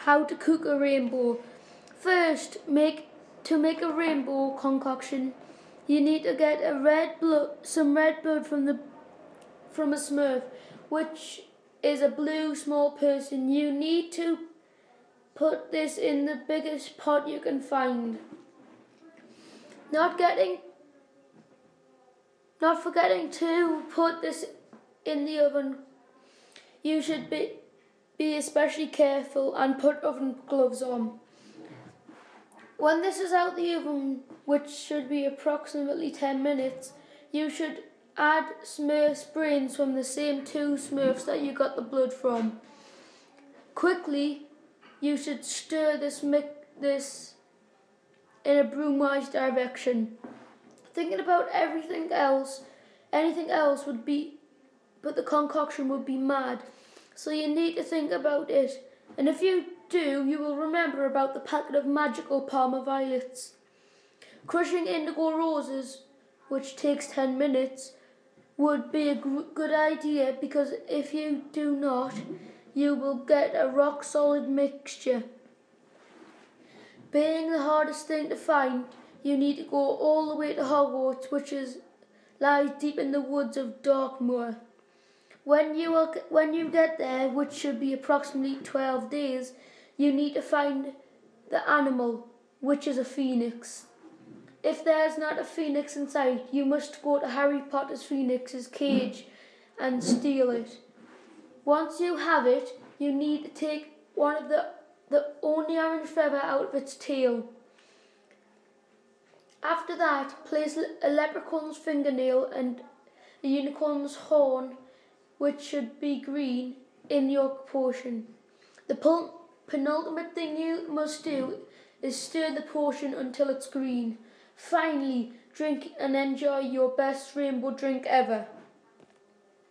how to cook a rainbow. First, to make a rainbow concoction, you need to get some red blood from a Smurf, which is a blue small person. You need to put this in the biggest pot you can find. Not forgetting to put this in the oven. You should be especially careful and put oven gloves on. When this is out the oven, which should be approximately 10 minutes, you should add Smurf's brains from the same 2 Smurfs that you got the blood from. Quickly, you should stir this in a broom-wise direction. Thinking about anything else would be, but the concoction would be mad. So you need to think about it. And if you do, you will remember about the packet of magical Parma violets. Crushing indigo roses, which takes 10 minutes, would be a good idea, because if you do not, you will get a rock-solid mixture. Being the hardest thing to find, you need to go all the way to Hogwarts, which lies deep in the woods of Darkmoor. When you get there, which should be approximately 12 days, you need to find the animal, which is a phoenix. If there is not a phoenix in sight, you must go to Harry Potter's phoenix's cage and steal it. Once you have it, you need to take one of the only orange feather out of its tail. After that, place a leprechaun's fingernail and a unicorn's horn, which should be green, in your potion. The penultimate thing you must do is stir the potion until it's green. Finally, drink and enjoy your best rainbow drink ever.